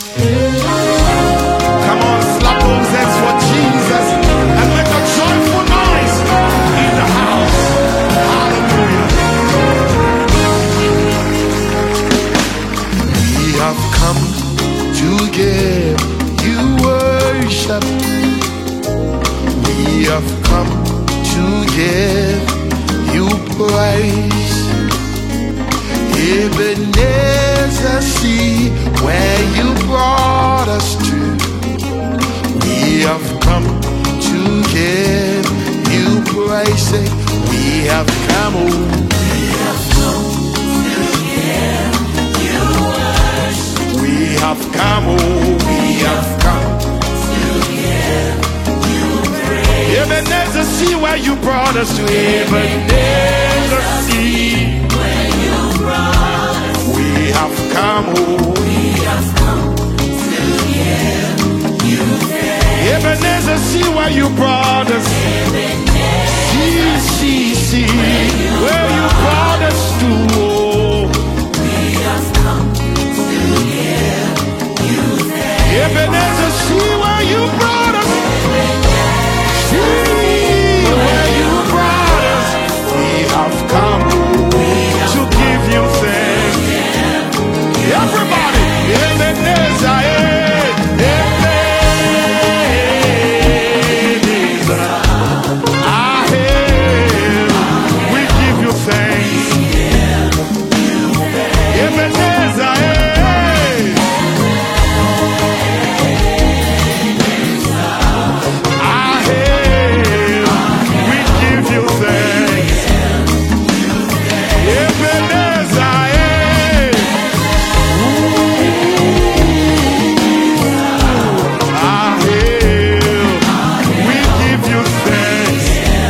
Come on, slap those hands for Jesus and make a joyful noise in the house. Hallelujah. We have come to give you worship. We have come to give you praise. Ebenezer, see where you brought us to. We have come to give you praise. We have come, oh. We have come to give you worship. We have come, oh. We have come to give you praise. Ebenezer, see where you brought us to. Ebenezer, see where you brought us. We have come, oh. We have come to give you praise. Ebenezer, see where you brought us. See where you brought us to. We have come to give you praise. Ebenezer, see where you brought us. See where you brought us. We have come to give you thanks. Everybody, Ebenezer, Ebenezer, we give you thanks. Ebenezer, we give you thanks. Ebenezer, we give you thanks.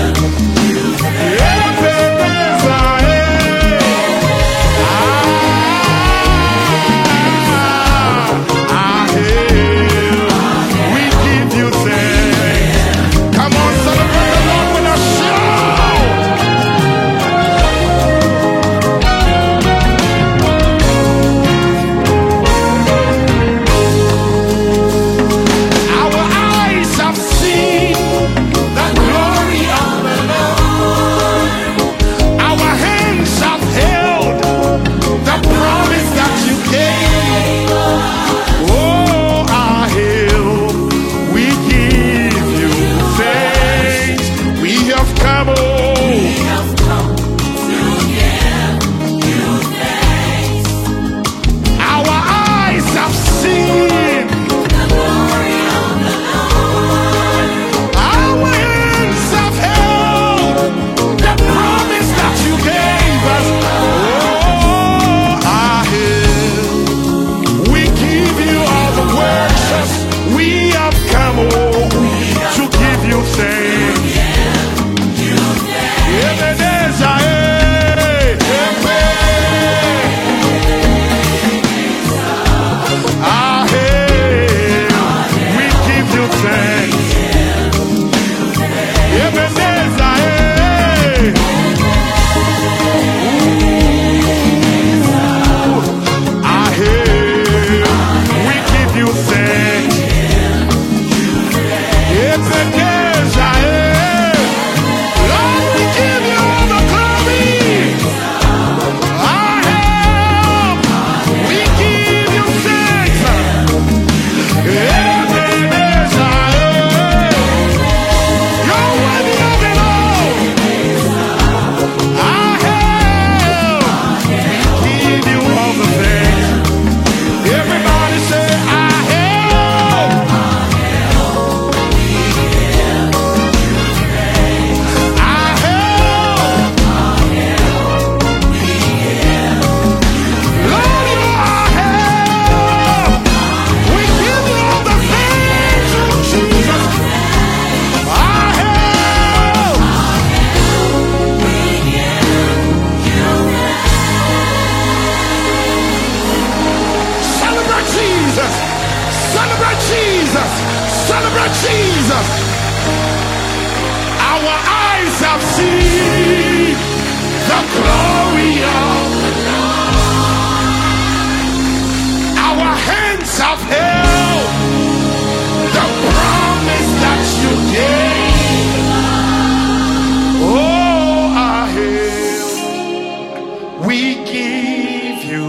We give you thanks. Come on, celebrate the Lord with a shout. Our eyes have seen the glory of the Lord. Our hands have held the promise that you gave. Oh, our help, we give you thanks. We have come, oh. We have come to give you thanks. Our eyes have seen the glory of the Lord. Our hands have held the promise that you gave us. Oh, our help, we give you all the worship. We have come, oh, to give you thanks. Ebenezer, our help, we give you thanks. Ebenezer, our help, we give you thanks. Ebenezer, Lord, we give you all the glory. Our help, we give you thanks. Ebenezer, you're worthy of it all. Our help, we give you all the thanks. Everybody say, our help. Our help. Lord, you are our help. We give you all the thanks, oh Jesus. Our help. Celebrate Jesus. Celebrate Jesus. Celebrate Jesus. Our eyes have seen the glory of the Lord. Our hands have held the promise that you gave. Oh, our help, we give you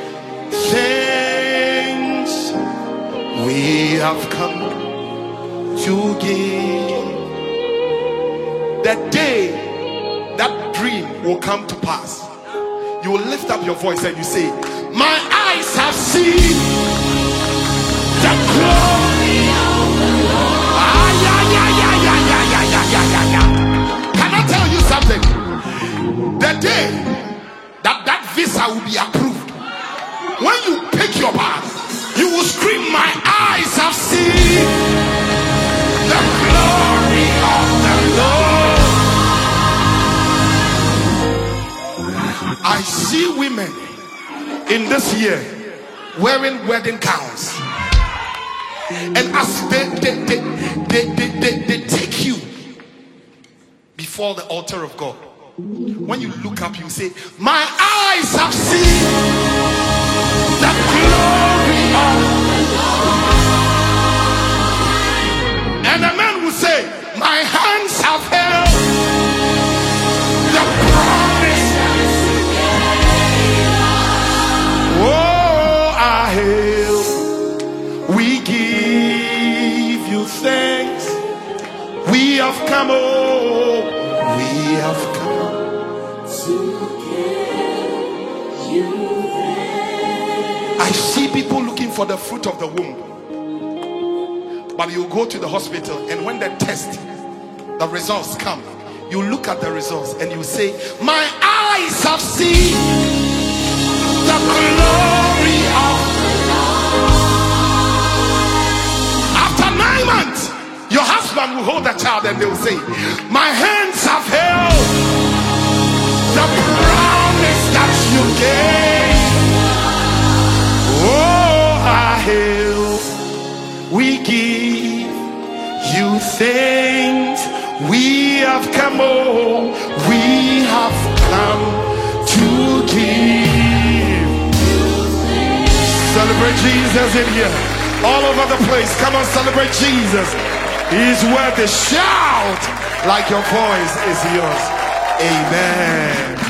thanks. We have come to give. The day that dream will come to pass, you will lift up your voice and you say, my eyes have seen the glory of the Lord. Can I tell you something? The day that visa will be approved, when you pick your bag, you will scream, my eyes have seen the glory of the Lord. I see women in this year wearing wedding gowns, and as they take you before the altar of God, when you look up, you say, my eyes have seen the glory of the Lord. And the man will say, my hands have held the promise. Oh, our help, we give you thanks. We have come, oh, we have come to give you thanks. I see people looking for the fruit of the womb, but you go to the hospital, and when the test, the results come, you look at the results and you say, my eyes have seen the glory of the Lord. After 9 months, your husband will hold the child and they will say, my hands have held the promise that you gave. Oh, our help, we give you thanks. We have come, oh, we have come to give. Celebrate Jesus in here, all over the place. Come on, celebrate Jesus. He's worth a shout like your voice is yours. Amen.